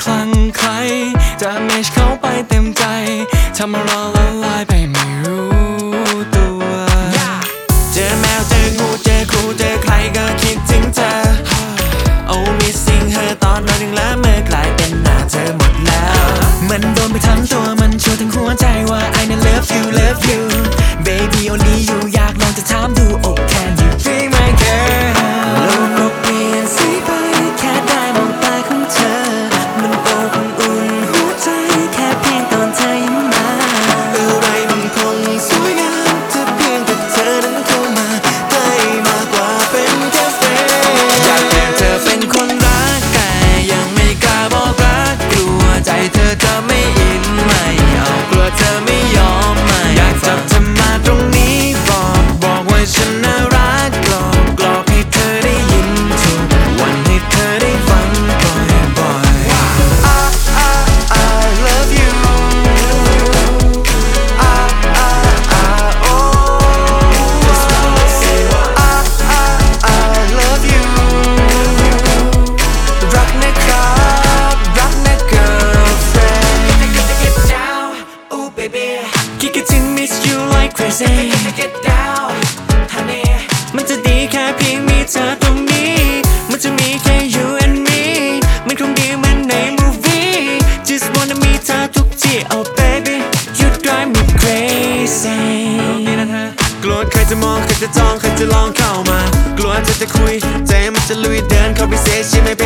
คลั่งไคล้จะเมชเข้าไปเต็มใจทำให้เราละลายไปไม่รู้ตัวเจอแมวเจองูเจอครูเจอใครก็คิดถึงเธอ Oh missing her ตอนนอนยังละเมื่อกลายเป็นหน้าเธอหมดแล้วมันโดนไปทั้งตัวมันชวนทั้งหัวใจว่า I love you love you baby only you อยากลองจะถามดู Oh can you be my girl โลกก็เปลี่ยนสีไปแค่ได้มองตาของเธอมันอบอุ่นหัวใจแค่เพียงตอนเธอยิ้มมาอะไรมันคงสวยงามถ้าเพียงแต่เธอนั้นเข้ามาใกล้มากกว่าเป็นแค่เฟรนด์อยากให้เธอเป็นคนรักแต่ยังไม่กล้าบอกรักกลัวใจเธอจะไม่อินไม่เอากลัวเธอไม่ยอมไม่อยากจับเธอมาตรงนี้บอกว่าฉันน่ารักกลอกให้เธอได้ยินทุกวันให้เธอได้ฟังบ่อยI love you oh I love you รักนะครับรักนะ girlfriend get down oh baby คิดถึง miss you like crazy get down honey มันจะดีแค่เพียงมีเธอตรงนี้มันจะมีแค่ you and me มันคงดีเหมือนใน movie just wanna meet เธอทุกที่ oh baby you drive me crazy นี่นะฮะกลัวใครจะมองใครจะจ้องใครจะลองเข้ามากลัวเธอจะคุยใจมันจะลุยเดินเข้าไปเสียใช่ไหม